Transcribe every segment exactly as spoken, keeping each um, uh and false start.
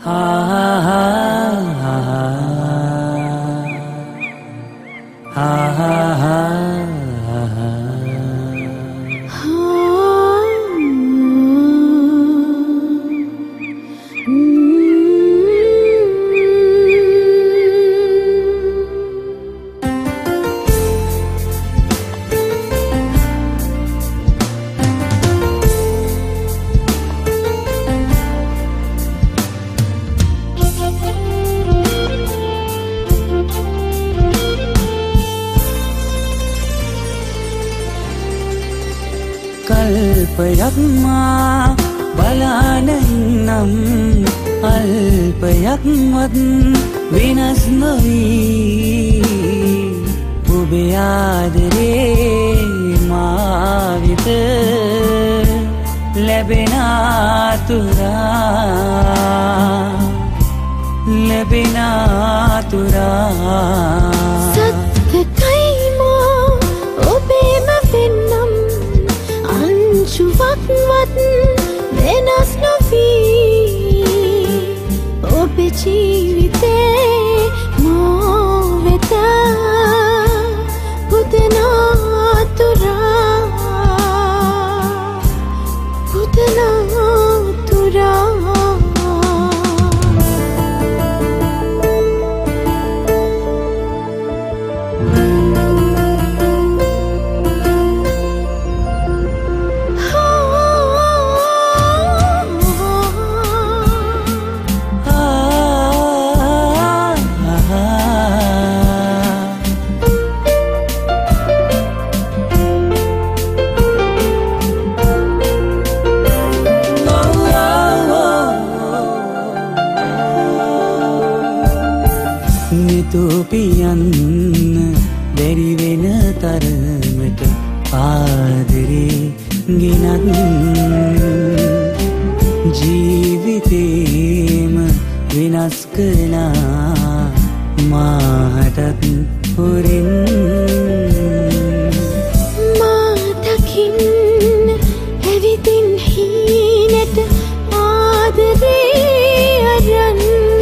කල්පයක් මා බලාන ඉන්නම් අල්පයක්වත් වෙනස් නොවී ඔබේ ආදරේ මා වෙත ලැබෙන අතුරා ලැබෙන අතුරා චුවක්වත් වෙනස් නොවී ඔබේ ජීවිතේ මා වෙත පුතන අතුරා පුතන අතුරා නිතෝපියන් බැරි වෙන තරමට ආදරේ ගෙනත් ජීවිතේම වෙනස් කළා මාටත් හොරෙන් මා දකින්න ඇවිදින් හීනට ආදරේ අරන්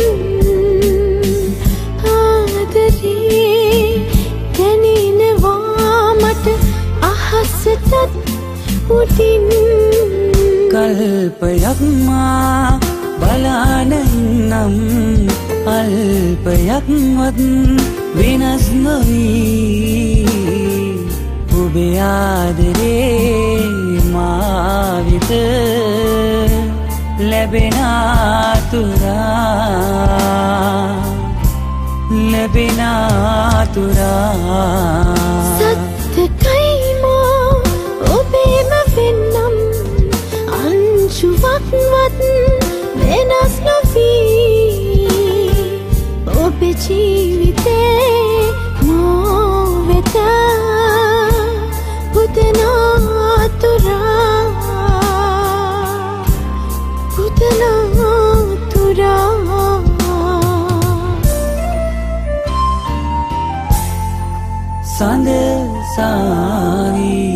උටින් කල්පයක් මා බලාන ඉන්නම් අල්පයක්වත් වෙනස් නොවී ඔබේ ආදරේ මා වෙත ලැබෙන අතුරා ලැබෙන අතුරා චුවක්වත් වෙනස් නොවී ඔබේ ජීවිතේ මා වෙත පුතන අතුරා පුතන අතුරා සඳ සාවී